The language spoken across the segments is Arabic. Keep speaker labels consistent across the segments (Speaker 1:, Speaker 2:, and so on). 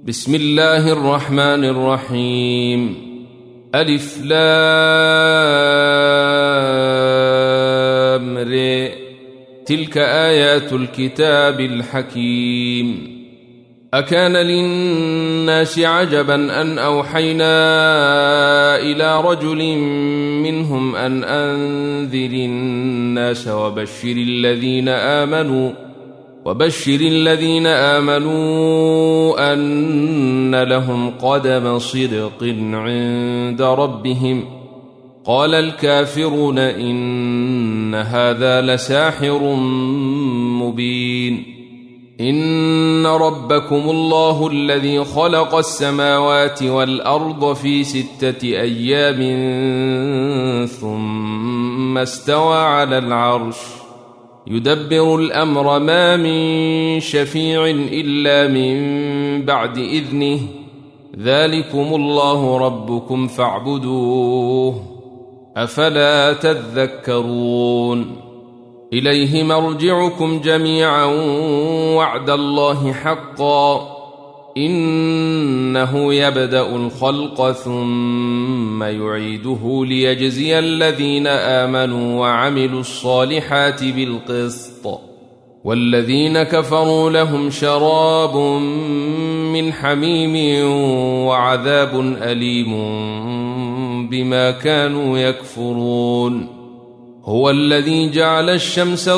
Speaker 1: بسم الله الرحمن الرحيم. ألف لام ر. تلك آيات الكتاب الحكيم. أكان للناس عجبا أن أوحينا إلى رجل منهم أن أنذر الناس وبشر الذين آمنوا أن لهم قدم صدق عند ربهم. قال الكافرون إن هذا لساحر مبين. إن ربكم الله الذي خلق السماوات والأرض في 6 أيام ثم استوى على العرش يدبر الأمر ما من شفيع إلا من بعد إذنه ذلكم الله ربكم فاعبدوه أفلا تذكرون. إليه مرجعكم جميعا وعد الله حقا إنه يبدأ الخلق ثم يعيده ليجزي الذين آمنوا وعملوا الصالحات بالقسط والذين كفروا لهم شراب من حميم وعذاب أليم بما كانوا يكفرون. هو الذي جعل الشمس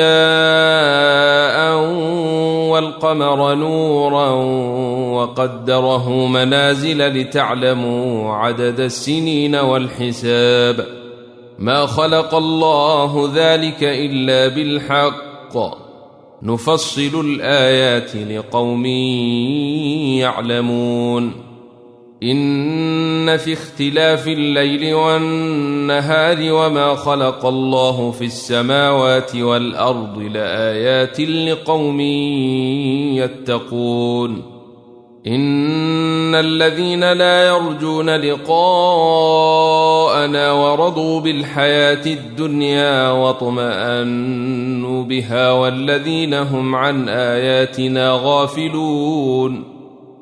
Speaker 1: ضياء والقمر نورا وقدره منازل لتعلموا عدد السنين والحساب. ما خلق الله ذلك إلا بالحق نفصل الآيات لقوم يعلمون. إن في اختلاف الليل والنهار وما خلق الله في السماوات والأرض لآيات لقوم يتقون. إن الذين لا يرجون لقاءنا ورضوا بالحياة الدنيا واطمأنوا بها والذين هم عن آياتنا غافلون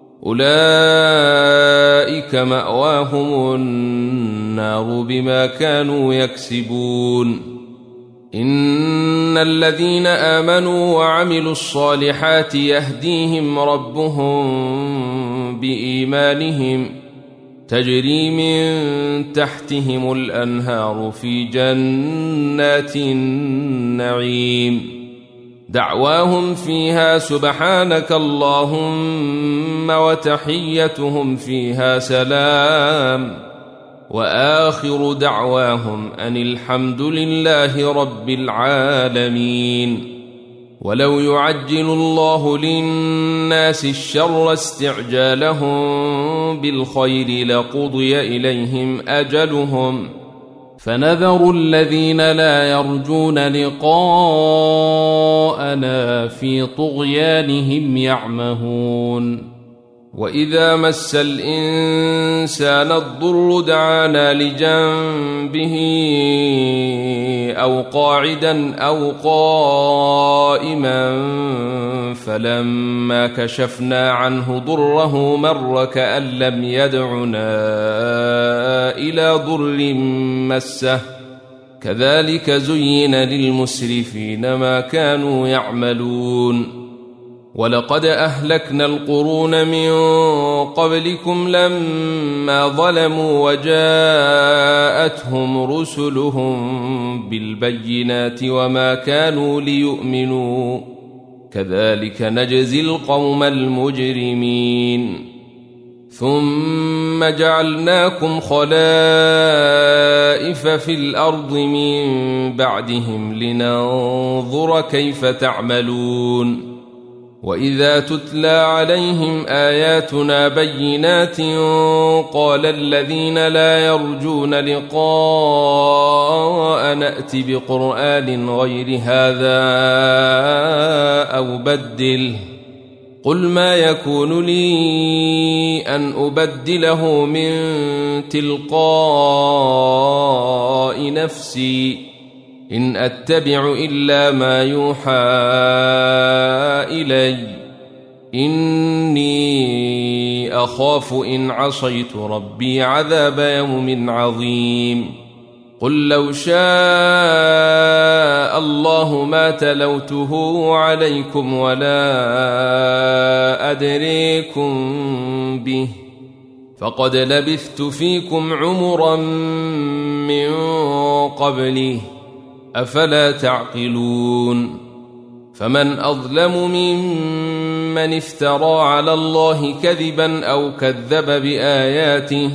Speaker 1: أولئك مأواهم النار بما كانوا يكسبون. إن الذين آمنوا وعملوا الصالحات يهديهم ربهم بإيمانهم تجري من تحتهم الأنهار في جنات النعيم دعواهم فيها سبحانك اللهم وتحيتهم فيها سلام وآخر دعواهم أن الحمد لله رب العالمين. ولو يعجل الله للناس الشر استعجالهم بالخير لقضي إليهم أجلهم فنذر الذين لا يرجون لقاءنا في طغيانهم يعمهون. وإذا مس الإنسان الضر دعانا لجنبه أو قاعدا أو قائما فلما كشفنا عنه ضره مر كأن لم يدعنا إلى ضر مسه كذلك زين للمسرفين ما كانوا يعملون. ولقد أهلكنا القرون من قبلكم لما ظلموا وجاءتهم رسلهم بالبينات وما كانوا ليؤمنوا كذلك نجزي القوم المجرمين. ثم جعلناكم خلائف في الأرض من بعدهم لننظر كيف تعملون. وإذا تتلى عليهم آياتنا بينات قال الذين لا يرجون لقاء نأت بقرآن غير هذا أو بدله قل ما يكون لي أن أبدله من تلقاء نفسي إن أتبع إلا ما يوحى إلي إني أخاف إن عصيت ربي عذاب يوم عظيم قل لو شاء الله ما تلوته عليكم ولا أدريكم به فقد لبثت فيكم عمرا من قبله أفلا تعقلون فمن أظلم ممن افترى على الله كذبا أو كذب بآياته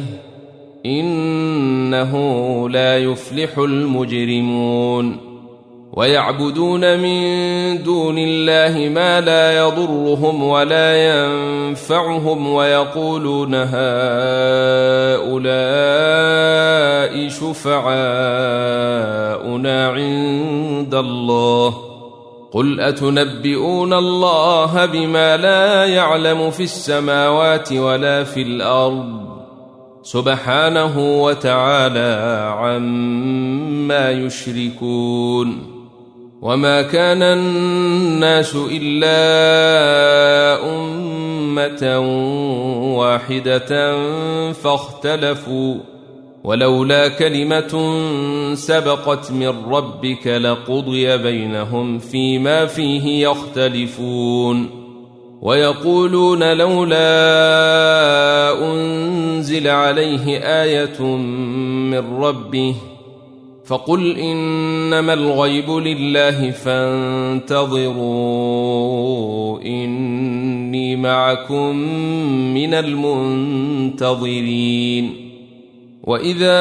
Speaker 1: إنه لا يفلح المجرمون ويعبدون من دون الله ما لا يضرهم ولا ينفعهم ويقولون هؤلاء شفعاؤنا عند الله قل أتنبئون الله بما لا يعلم في السماوات ولا في الأرض سبحانه وتعالى عما يشركون وما كان الناس إلا أمة واحدة فاختلفوا ولولا كلمة سبقت من ربك لقضي بينهم فيما فيه يختلفون ويقولون لولا أنزل عليه آية من ربه فقل إنما الغيب لله فانتظروا إني معكم من المنتظرين وإذا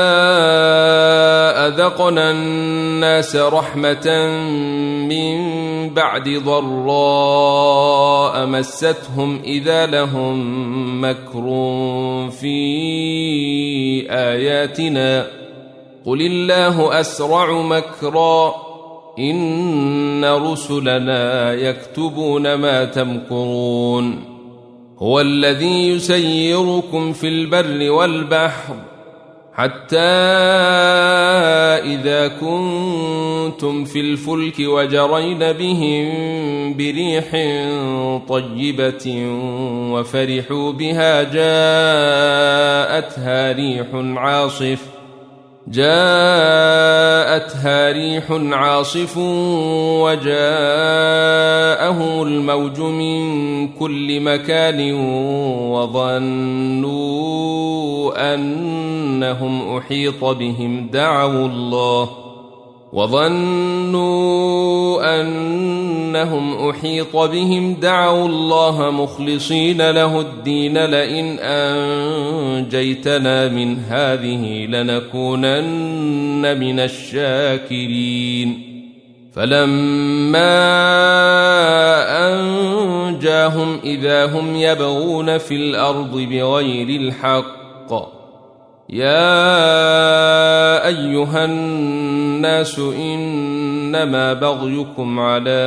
Speaker 1: أذقنا الناس رحمة من بعد ضراء مستهم إذا لهم مكر في آياتنا قل الله أسرع مكرا إن رسلنا يكتبون ما تمكرون هو الذي يسيركم في البر والبحر حتى إذا كنتم في الفلك وجرين بهم بريح طيبة وفرحوا بها جاءتها ريح عاصف وجاءهم الموج من كل مكان وظنوا أنهم أحيط بهم دعوا الله مخلصين له الدين لئن أنجيتنا من هذه لنكونن من الشاكرين فلما أنجاهم إذا هم يبغون في الأرض بغير الحق يا أيها الناس إنما بغيكم على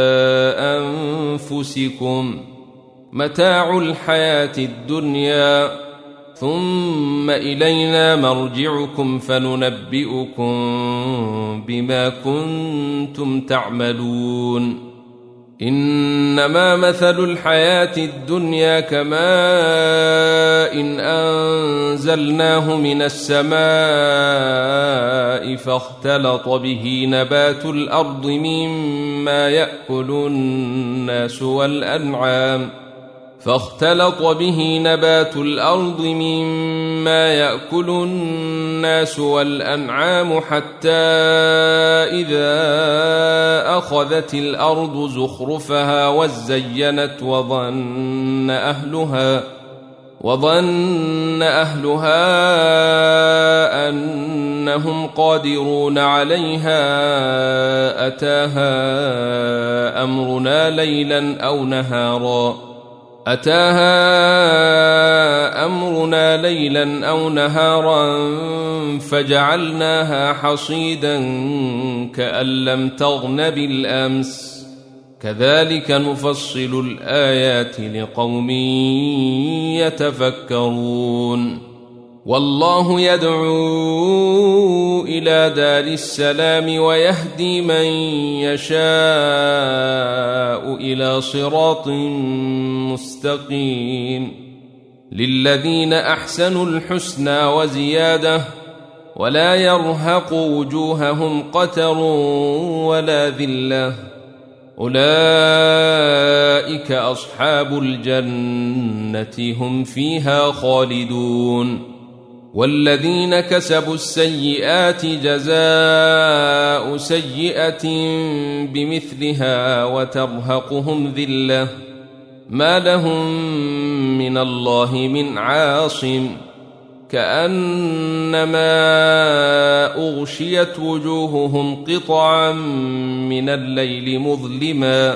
Speaker 1: أنفسكم متاع الحياة الدنيا ثم إلينا مرجعكم فننبئكم بما كنتم تعملون إنما مثل الحياة الدنيا كماء إن أنزلناه من السماء فاختلط به نبات الأرض مما يأكل الناس والأنعام حتى إذا أخذت الأرض زخرفها وزينت وظن أهلها أنهم قادرون عليها أتاها أمرنا ليلا أو نهارا فجعلناها حصيدا كأن لم تغن بالأمس كذلك نفصل الآيات لقوم يتفكرون والله يدعو إلى دار السلام ويهدي من يشاء إلى صراط مستقيم للذين أحسنوا الحسنى وزيادة ولا يرهق وجوههم قتر ولا ذلة أولئك أصحاب الجنة هم فيها خالدون والذين كسبوا السيئات جزاء سيئة بمثلها وترهقهم ذلة ما لهم من الله من عاصم كأنما أغشيت وجوههم قطعا من الليل مظلما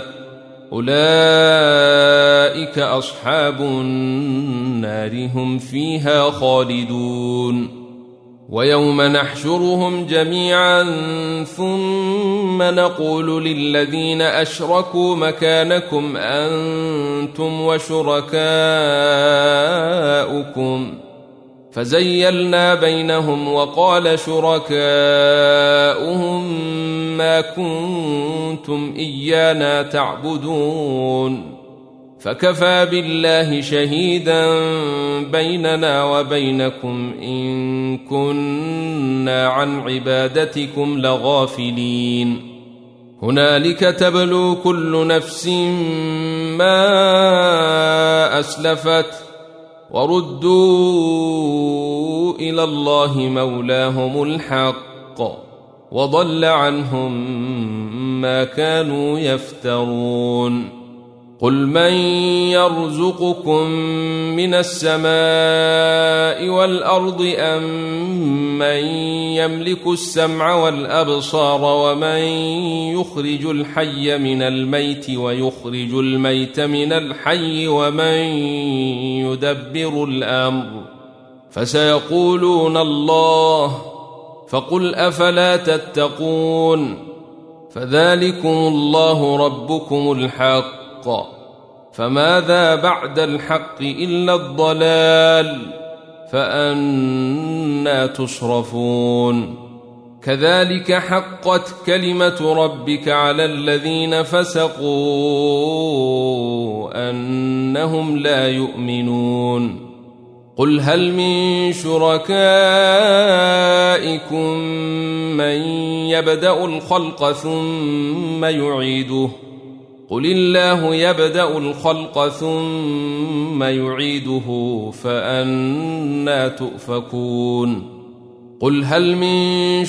Speaker 1: أولئك أصحاب النار هم فيها خالدون ويوم نحشرهم جميعا ثم نقول للذين أشركوا مكانكم أنتم وشركاؤكم فزيلنا بينهم وقال شركاؤهم ما كنتم إيانا تعبدون فكفى بالله شهيدا بيننا وبينكم إن كنا عن عبادتكم لغافلين هنالك تبلو كل نفس ما أسلفت وردوا إلى الله مولاهم الحق وضل عنهم ما كانوا يفترون قل من يرزقكم من السماء والأرض أم من يملك السمع والأبصار ومن يخرج الحي من الميت ويخرج الميت من الحي ومن يدبر الأمر فسيقولون الله فقل أفلا تتقون فذلكم الله ربكم الحق فماذا بعد الحق إلا الضلال فأنى تصرفون كذلك حقت كلمة ربك على الذين فسقوا أنهم لا يؤمنون قل هل من شركائكم من يبدأ الخلق ثم يعيده قل الله يبدأ الخلق ثم يعيده فأنى تؤفكون قل هل من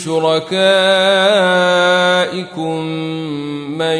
Speaker 1: شركائكم من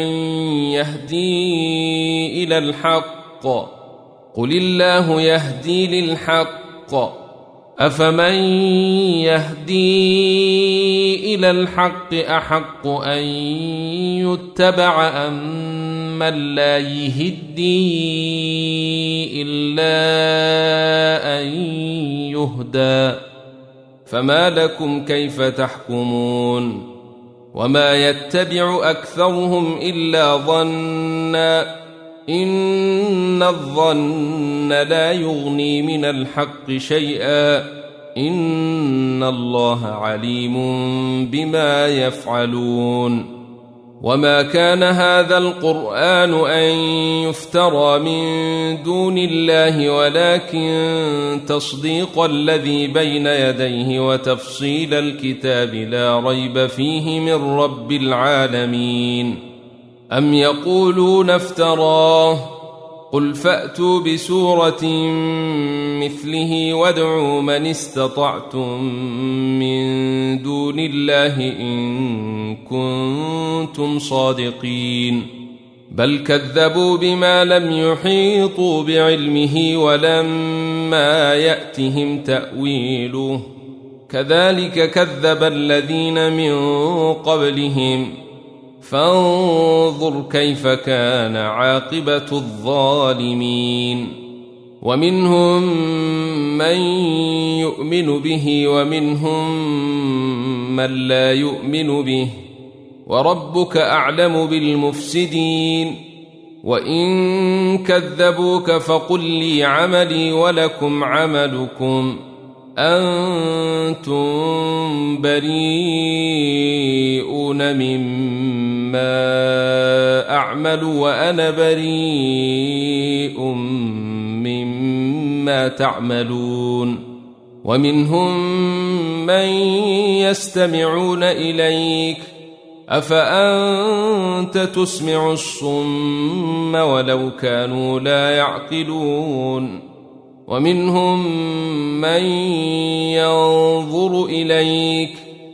Speaker 1: يهدي إلى الحق قل الله يهدي للحق أفمن يهدي إلى الحق أحق أن يتبع أم من لا يهدي إلا أن يهدى فما لكم كيف تحكمون وما يتبع أكثرهم إلا ظنا إن الظن لا يغني من الحق شيئا إن الله عليم بما يفعلون وما كان هذا القرآن أن يفترى من دون الله ولكن تصديق الذي بين يديه وتفصيل الكتاب لا ريب فيه من رب العالمين أم يقولون افتراه قل فأتوا بسورة مثله وادعوا من استطعتم من دون الله إن كنتم صادقين بل كذبوا بما لم يحيطوا بعلمه ولما يأتهم تأويله كذلك كذب الذين من قبلهم فانظر كيف كان عاقبة الظالمين ومنهم من يؤمن به ومنهم من لا يؤمن به وربك أعلم بالمفسدين وإن كذبوك فقل لي عملي ولكم عملكم أنتم بريئون مما أعمل وأنا بريء مما تعملون ومنهم من يستمعون إليك أفأنت تسمع الصم ولو كانوا لا يعقلون ومنهم من ينظر إليك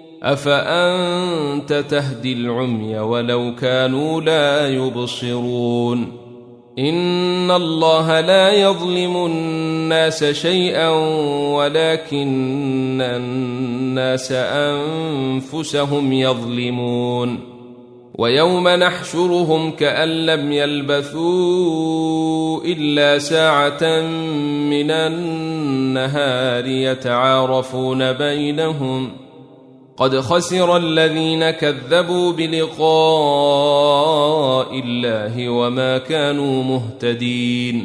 Speaker 1: أفأنت تهدي العمي ولو كانوا لا يبصرون إن الله لا يظلم الناس شيئا ولكن الناس أنفسهم يظلمون ويوم نحشرهم كأن لم يلبثوا إلا ساعة من النهار يتعارفون بينهم قد خسر الذين كذبوا بلقاء الله وما كانوا مهتدين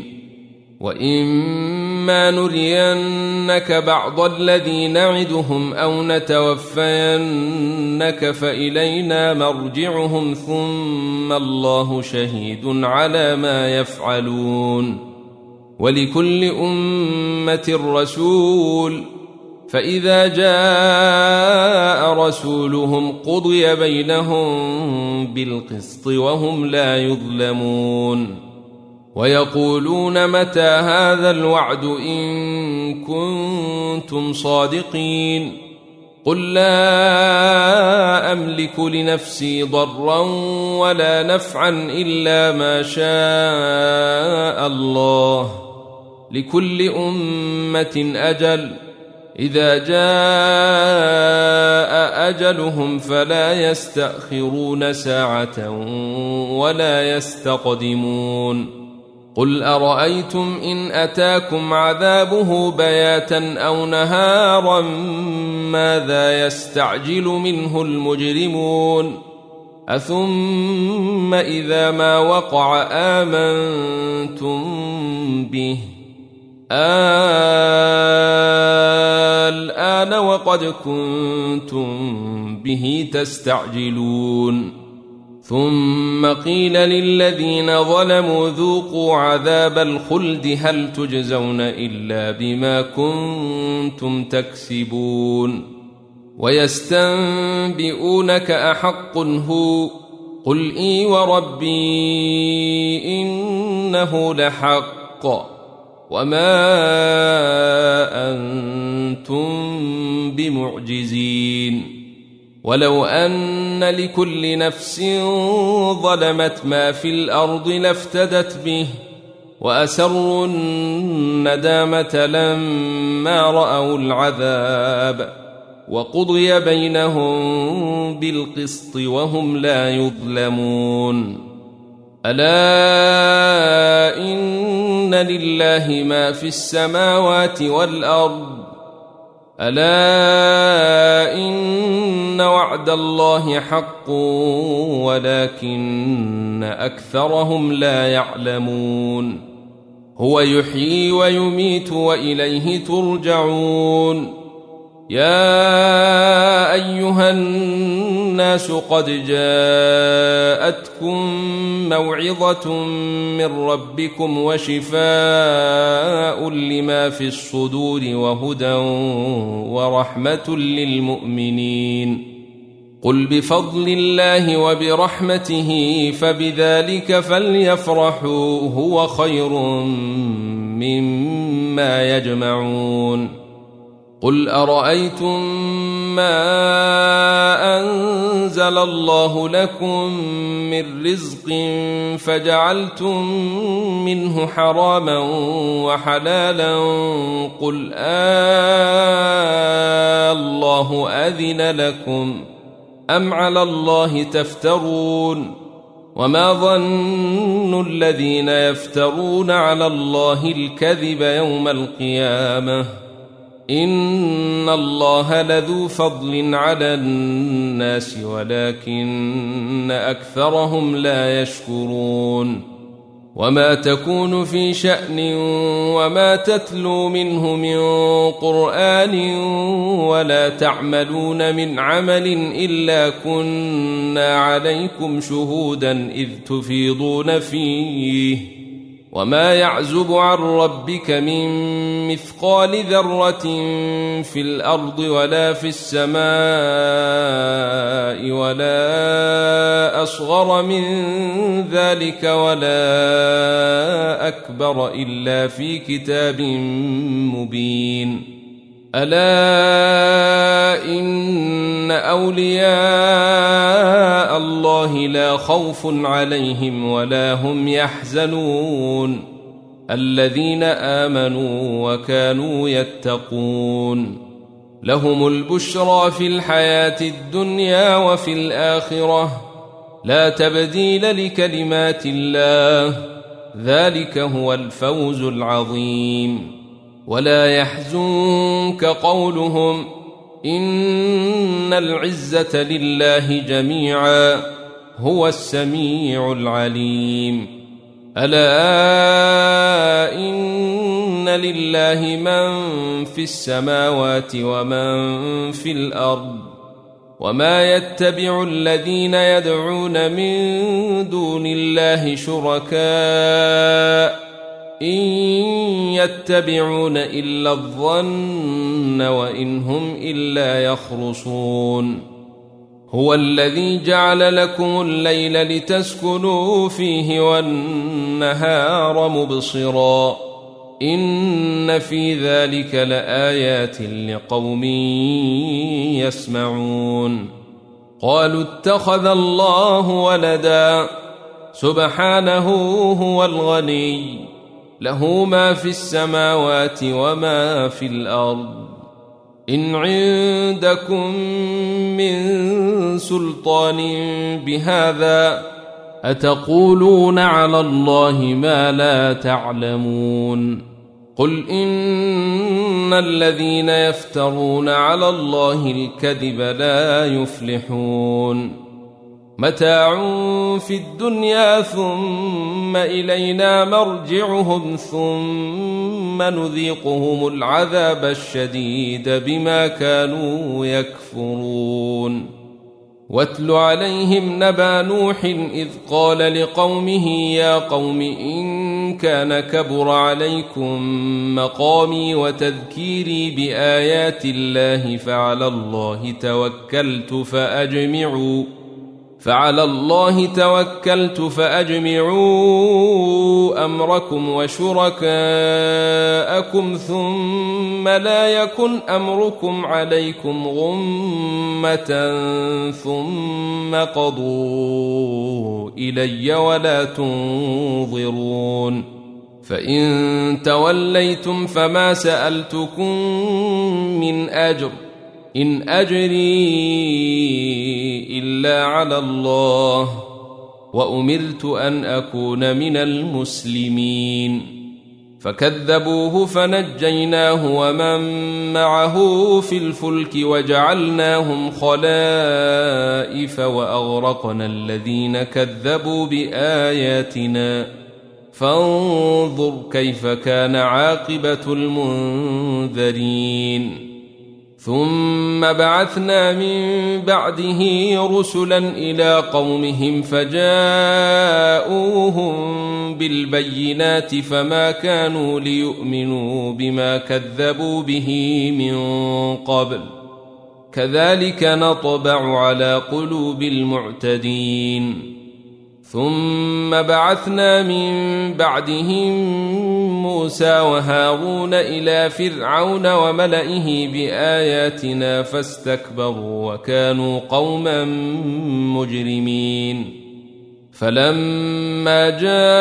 Speaker 1: وإما نرينك بعض الذي نعدهم أو نتوفينك فإلينا مرجعهم ثم الله شهيد على ما يفعلون ولكل أمة رسول فإذا جاء رسولهم قضي بينهم بالقسط وهم لا يظلمون ويقولون متى هذا الوعد إن كنتم صادقين قل لا أملك لنفسي ضرا ولا نفعا إلا ما شاء الله لكل أمة أجل إذا جاء أجلهم فلا يستأخرون ساعة ولا يستقدمون قل أرأيتم إن أتاكم عذابه بياتا أو نهارا ماذا يستعجل منه المجرمون أثم إذا ما وقع آمنتم به الآن وقد كنتم به تستعجلون ثم قيل للذين ظلموا ذوقوا عذاب الخلد هل تجزون إلا بما كنتم تكسبون ويستنبئونك أحق هو قل إي وربي إنه لحق وما أنتم بمعجزين ولو أن لكل نفس ظلمت ما في الأرض لافتدت به وأسروا الندامة لما رأوا العذاب وقضي بينهم بالقسط وهم لا يظلمون ألا إن لله ما في السماوات والأرض ألا إن وعد الله حق ولكن أكثرهم لا يعلمون هو يحيي ويميت وإليه ترجعون يا أيها الناس قد جاءتكم موعظة من ربكم وشفاء لما في الصدور وهدى ورحمة للمؤمنين قل بفضل الله وبرحمته فبذلك فليفرحوا هو خير مما يجمعون قل أرأيتم ما أنزل الله لكم من رزق فجعلتم منه حراما وحلالا قل الله أذن لكم أم على الله تفترون وما ظن الذين يفترون على الله الكذب يوم القيامة إن الله لذو فضل على الناس ولكن أكثرهم لا يشكرون وما تكون في شأن وما تتلو منه من قرآن ولا تعملون من عمل إلا كنا عليكم شهودا إذ تفيضون فيه وما يعزب عن ربك من مثقال ذرة في الأرض ولا في السماء ولا أصغر من ذلك ولا أكبر إلا في كتاب مبين ألا إن أولياء الله لا خوف عليهم ولا هم يحزنون الذين آمنوا وكانوا يتقون لهم البشرى في الحياة الدنيا وفي الآخرة لا تبديل لكلمات الله ذلك هو الفوز العظيم ولا يحزنك قولهم إن العزة لله جميعا هو السميع العليم ألا إن لله من في السماوات ومن في الأرض وما يتبع الذين يدعون من دون الله شركاء إن يتبعون إلا الظن وإن هم إلا يخرصون هو الذي جعل لكم الليل لتسكنوا فيه والنهار مبصرا إن في ذلك لآيات لقوم يسمعون قالوا اتخذ الله ولدا سبحانه هو الغني له ما في السماوات وما في الأرض إن عندكم من سلطان بهذا أتقولون على الله ما لا تعلمون قل إن الذين يفترون على الله الكذب لا يفلحون متاع في الدنيا ثم إلينا مرجعهم ثم نذيقهم العذاب الشديد بما كانوا يكفرون واتل عليهم نبأ نوح إذ قال لقومه يا قوم إن كان كبر عليكم مقامي وتذكيري بآيات الله فعلى الله توكلت فأجمعوا أمركم وشركاءكم ثم لا يكن أمركم عليكم غمة ثم قضوا إلي ولا تنظرون فإن توليتم فما سألتكم من أجر إن أجري إلا على الله وأمرت أن أكون من المسلمين فكذبوه فنجيناه ومن معه في الفلك وجعلناهم خلائف وأغرقنا الذين كذبوا بآياتنا فانظر كيف كان عاقبة المنذرين ثم بعثنا من بعده رسلا إلى قومهم فجاءوهم بالبينات فما كانوا ليؤمنوا بما كذبوا به من قبل كذلك نطبع على قلوب المعتدين ثم بعثنا من بعدهم موسى وهارون إلى فرعون وملئه بآياتنا فاستكبروا وكانوا قوما مجرمين فلما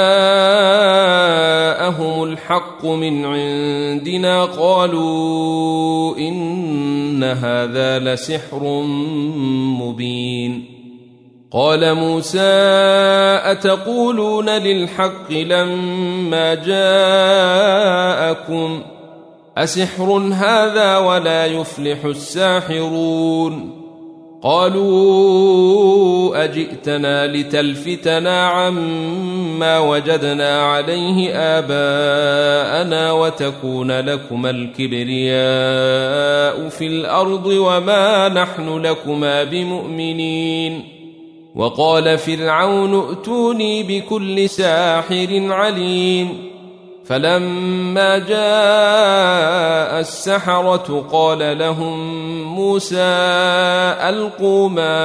Speaker 1: جاءهم الحق من عندنا قالوا إن هذا لسحر مبين قال موسى أتقولون للحق لما جاءكم أسحر هذا ولا يفلح الساحرون قالوا أجئتنا لتلفتنا عما وجدنا عليه آباءنا وتكون لكما الكبرياء في الأرض وما نحن لكما بمؤمنين. وقال فرعون ائتوني بكل ساحر عليم. فلما جاء السحرة قال لهم موسى ألقوا ما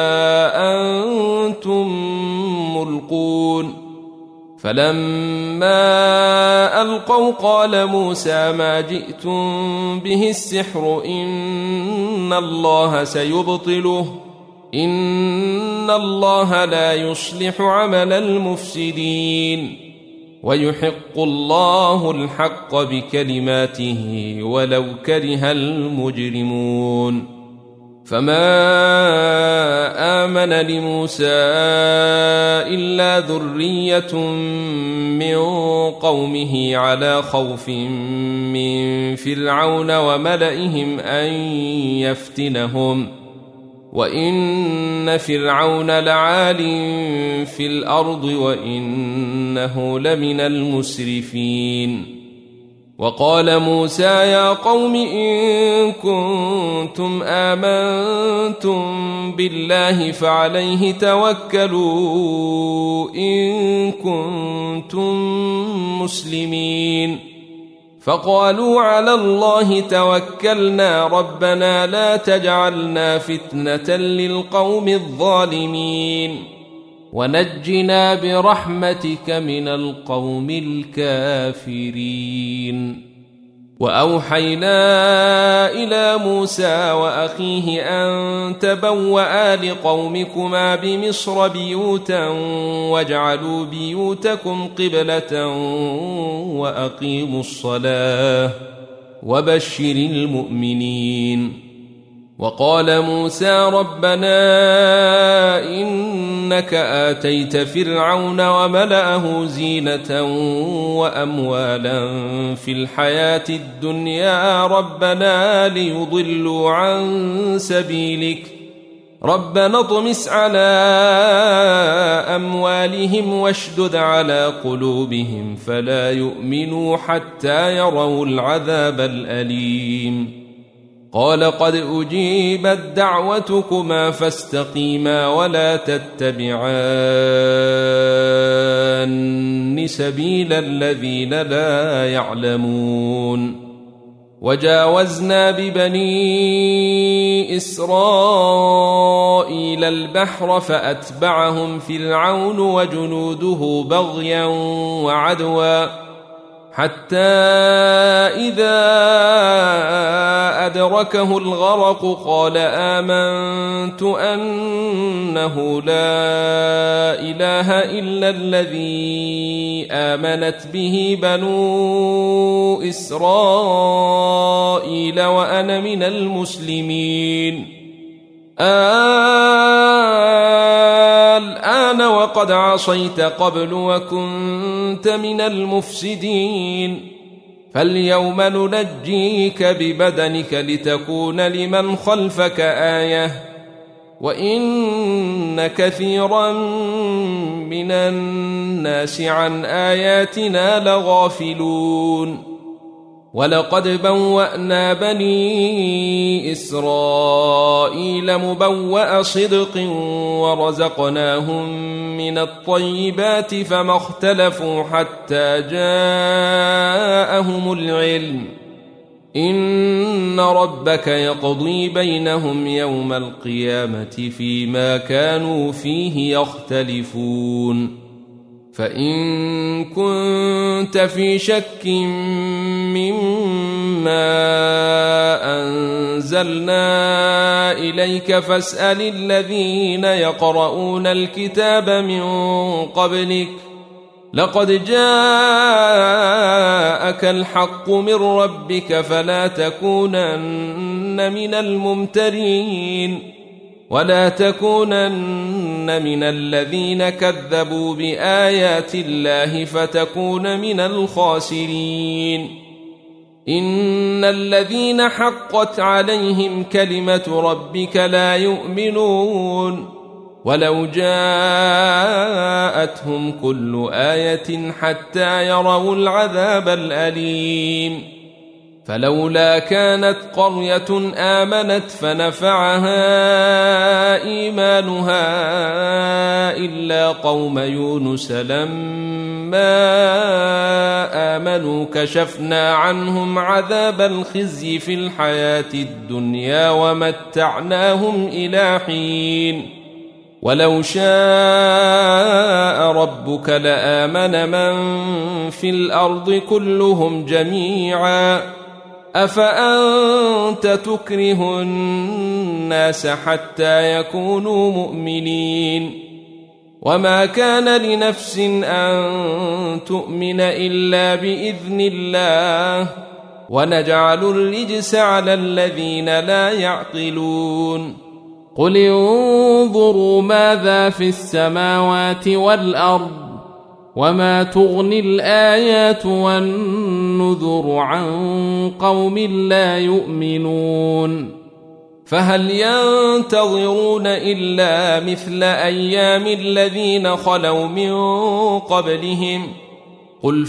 Speaker 1: أنتم ملقون. فلما ألقوا قال موسى ما جئتم به السحر إن الله سيبطله إن الله لا يصلح عمل المفسدين ويحق الله الحق بكلماته ولو كره المجرمون. فما آمن لموسى إلا ذرية من قومه على خوف من فرعون وملئهم أن يفتنهم وإن فرعون لعال في الأرض وإنه لمن المسرفين. وقال موسى يا قوم إن كنتم آمنتم بالله فعليه توكلوا إن كنتم مسلمين. فقالوا على الله توكلنا ربنا لا تجعلنا فتنة للقوم الظالمين ونجنا برحمتك من القوم الكافرين. وأوحينا إلى موسى وأخيه أن تبوأ لقومكما بمصر بيوتا واجعلوا بيوتكم قبلة وأقيموا الصلاة وبشر المؤمنين. وقال موسى ربنا إنك آتيت فرعون وملأه زينة وأموالا في الحياة الدنيا ربنا ليضلوا عن سبيلك ربنا اطمس على أموالهم واشدد على قلوبهم فلا يؤمنوا حتى يروا العذاب الأليم. قال قد أجيبت دعوتكما فاستقيما ولا تتبعان سبيل الذين لا يعلمون. وجاوزنا ببني إسرائيل البحر فأتبعهم فرعون وجنوده بغيا وعدوا حتى إذا أدركه الغرق قال آمنت أنه لا إله إلا الذي آمنت به بنو إسرائيل وأنا من المسلمين. الآن وقد عصيت قبل وكنت من المفسدين فاليوم ننجيك ببدنك لتكون لمن خلفك آية وإن كثيرا من الناس عن آياتنا لغافلون. ولقد بوأنا بني إسرائيل مبوأ صدق ورزقناهم من الطيبات فما اختلفوا حتى جاءهم العلم إن ربك يقضي بينهم يوم القيامة فيما كانوا فيه يختلفون. فإن كنت في شك مما أنزلنا إليك فاسأل الذين يقرؤون الكتاب من قبلك لقد جاءك الحق من ربك فلا تكونن من الممترين ولا تكونن من الذين كذبوا بآيات الله فتكون من الخاسرين. إن إن الذين حقت عليهم كلمة ربك لا يؤمنون ولو جاءتهم كل آية حتى يروا العذاب الأليم فلولا كانت قرية آمنت فنفعها إيمانها إلا قوم يونس لما آمنوا كشفنا عنهم عذاب الخزي في الحياة الدنيا ومتعناهم إلى حين ولو شاء ربك لآمن من في الأرض كلهم جميعا أفأنت تكره الناس حتى يكونوا مؤمنين وما كان لنفس أن تؤمن إلا بإذن الله ونجعل الرجس على الذين لا يعقلون
Speaker 2: قل انظروا ماذا في السماوات والأرض وما تغني الآيات والنذر عن قوم لا يؤمنون
Speaker 1: فهل ينتظرون إلا مثل أيام الذين خلوا من قبلهم قل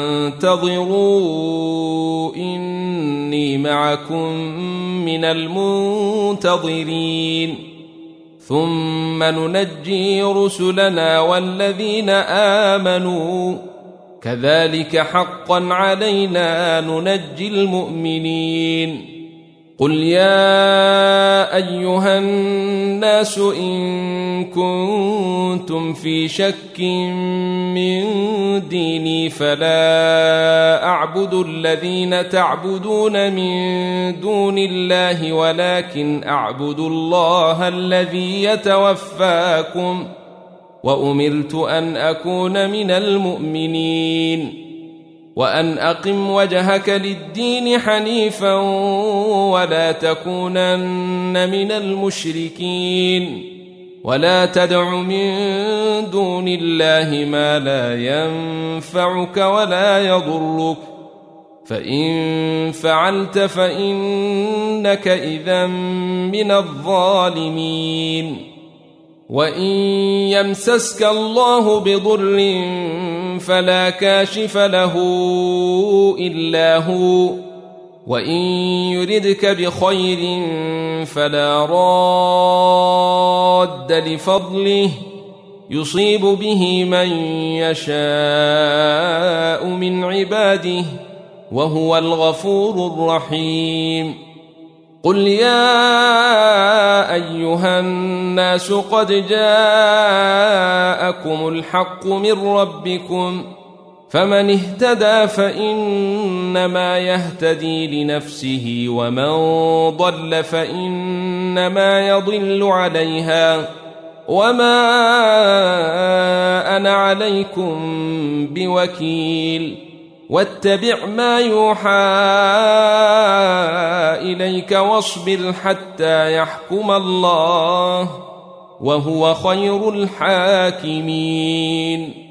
Speaker 1: فانتظروا إني معكم من المنتظرين ثم ننجي رسلنا والذين آمنوا كذلك حقا علينا ننجي المؤمنين قل يا أيها الناس إن كنتم في شك من ديني فلا أعبد الذين تعبدون من دون الله ولكن أعبد الله الذي يتوفاكم وأمرت أن أكون من المؤمنين وأن أقم وجهك للدين حنيفا ولا تكونن من المشركين ولا تدع من دون الله ما لا ينفعك ولا يضرك فإن فعلت فإنك إذا من الظالمين وإن يمسسك الله بضر فلا كاشف له إلا هو وإن يردك بخير فلا راد لفضله يصيب به من يشاء من عباده وهو الغفور الرحيم قل يا أيها الناس قد جاءكم الحق من ربكم فمن اهتدى فإنما يهتدي لنفسه ومن ضل فإنما يضل عليها وما أنا عليكم بوكيل واتبع ما يوحى إليك واصبر حتى يحكم الله وهو خير الحاكمين